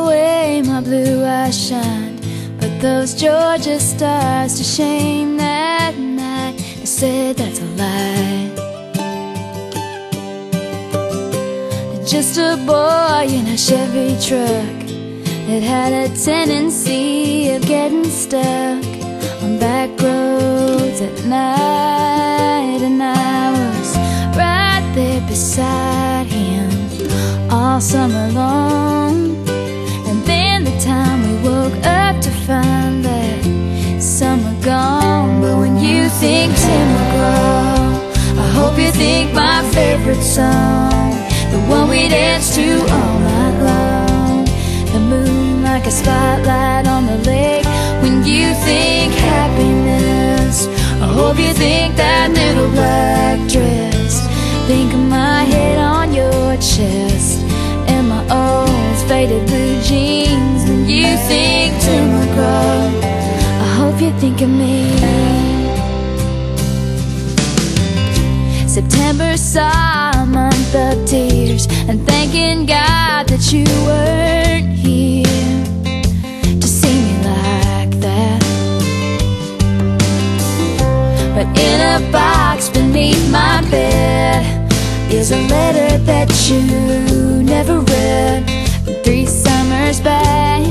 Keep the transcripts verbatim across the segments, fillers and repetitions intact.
way my blue eyes shined, put those Georgia stars to shame that night. I said that's a lie. Just a boy in a Chevy truck that had a tendency of getting stuck on back roads at night, and I was right there beside him all summer long. And then the time we woke up to find that summer gone. But when you think Tim McGraw, I hope you think my favorite song, the one we danced to all night long. The moon like a spotlight on the lake. When you think happiness, I hope you think that little black dress. Think of my head on your chest and my old faded blue jeans. When you think Tim McGraw, I hope you think of me. September saw a month of tears, and thanking God that you weren't here to see me like that. But in a box beneath my bed is a letter that you never read from three summers back.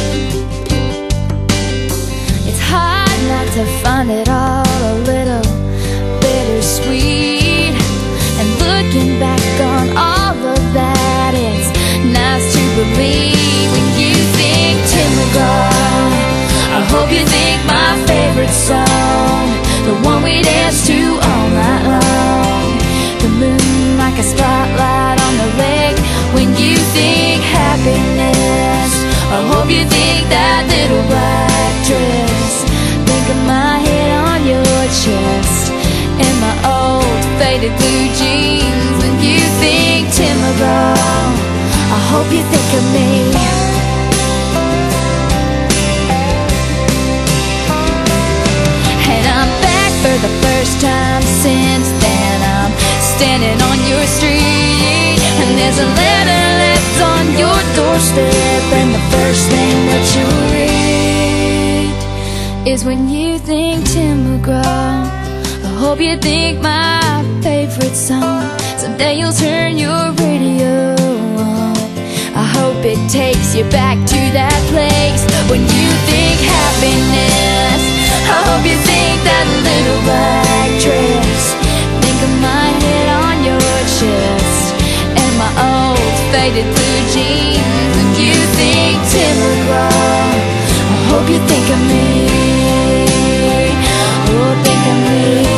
It's hard not to find it all a little bittersweet, and looking back on all of that, it's nice to believe. When you think Tim McGraw, I hope you think my favorite song, the one we danced to all night long. The moon like a spotlight on the lake. When you think happiness, I hope you think that little black dress. Think of my head on your chest and my old faded blue jeans. When you think Tim McGraw, I hope you think of me. And I'm back for the first time since then. I'm standing on your street, and there's a letter left on your doorstep, and the first thing that you read is when you think Tim McGraw, I hope you think my favorite song. Someday you'll turn your radio on. I hope it takes you back to that place. When you think happiness, I hope you think that little black dress. Think of my head on your chest and my old faded blue jeans. When you think Tim McGraw, I hope you think of me. Oh, think of me.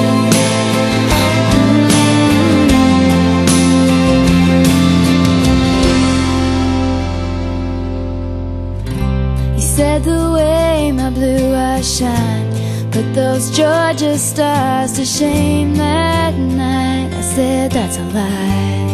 Said the way my blue eyes shine, put those Georgia stars to shame that night. I said that's a lie.